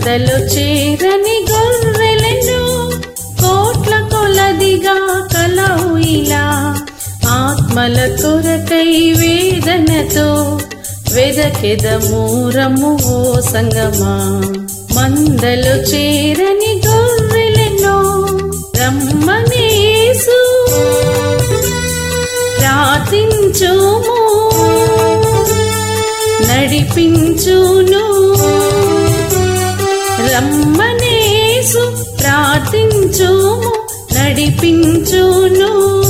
మందలో చేరని గొర్రెలను కోట్ల కొలదిగా కలవు ఇలా ఆత్మల కొరకై వేదనతో వెదకెదము రమ్ము ఓ సంగమా మందలో చేరని గొర్రెలను రమ్మని యేసు ప్రార్థించుము నడిపించును రమ్మని యేసు ప్రార్థించుము నడిపించును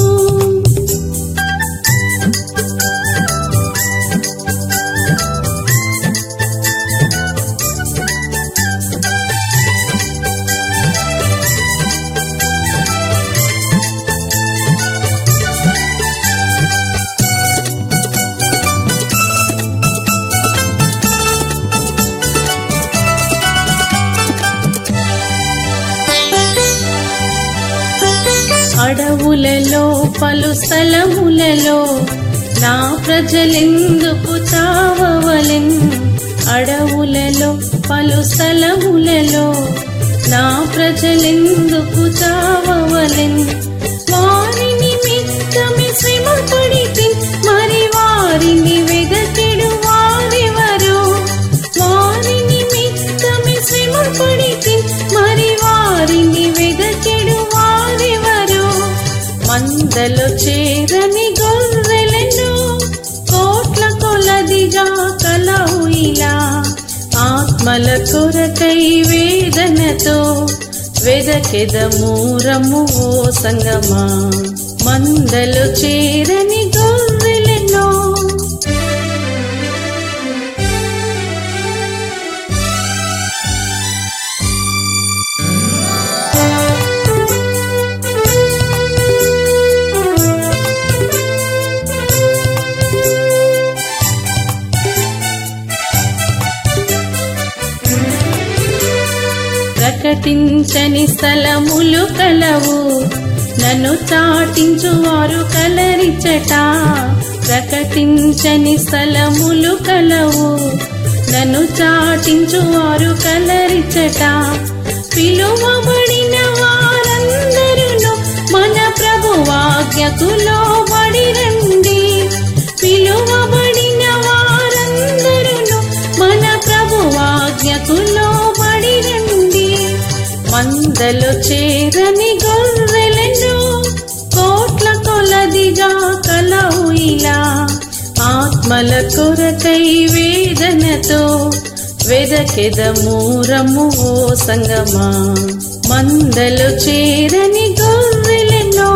అడవులలో పలు స్థలములలో నా ప్రజలెందుకు చావవలెన్ అడవులలో పలు స్థలములలో నా ప్రజలెందుకు చావవలెన్ వారి నిమిత్తమే శ్రమ పడితి మరి వారిని వెదకెడు వారెవరు వారి నిమిత్తమే శ్రమ పడితి మరి వారిని వెదకెడు వారెవరు మందలో చేరని గొర్రెలను కోట్ల కొలదిగా కలవు ఇలా ఆత్మల కొరకై వేదనతో వెదకెదము రమ్ము ఓ సంగమా మందలో చేరని గొర్రెలను ప్రకటించని స్థలములు కలవు నన్ను చాటించువారు కలరిచట ప్రకటించని స్థలములు కలవు నన్ను చాటించువారు కలరిచట పిలువబడిన వారందరూ మన ప్రభువాజ్ఞకు లోబడి రండి పిలువబడిన వారందరూ మన ప్రభువాజ్ఞకు లోబడి రండి మందలో చేరని గొర్రెలను కోట్ల కొలదిగా కలవు ఇలా ఆత్మల కొరకై వేదనతో వెదకెదము రమ్ము ఓ సంగమా మందలో చేరని గొర్రెలను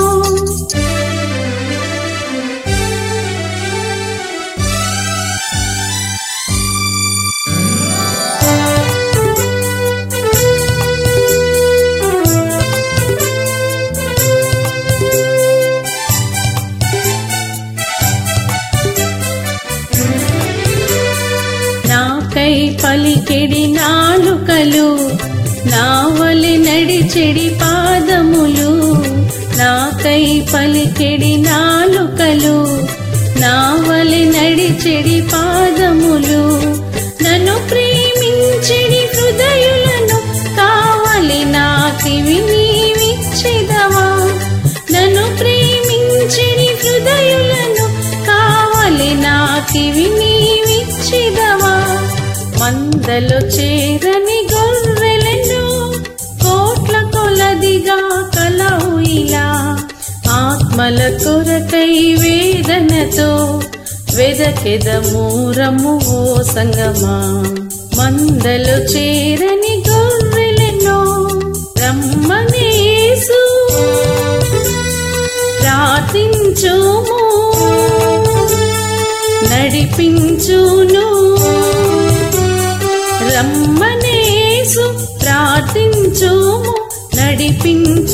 నాకై పలికెడి నాలుకలు నా వలె నడిచెడి పాదములు నాకై పలికెడి నాలుకలు నా వలె నడిచెడి పాదములు నన్ను ప్రేమించెడి హృదయులను కావలి నాకివి నీవిచ్చెదవా నన్ను ప్రేమించెడి హృదయులను కావలి నాకివి నీవిచ్చెదవా మందలో చేరని గొర్రెలను కోట్ల కొలదిగా కలవు ఇలా ఆత్మల కొరకై వేదనతో వెదకెదము రమ్ము ఓ సంగమా మందలో చేరని గొర్రెలను రమ్మని యేసు ప్రార్థించుము నడిపించును రమ్మని యేసు ప్రార్థించుము నడిపించును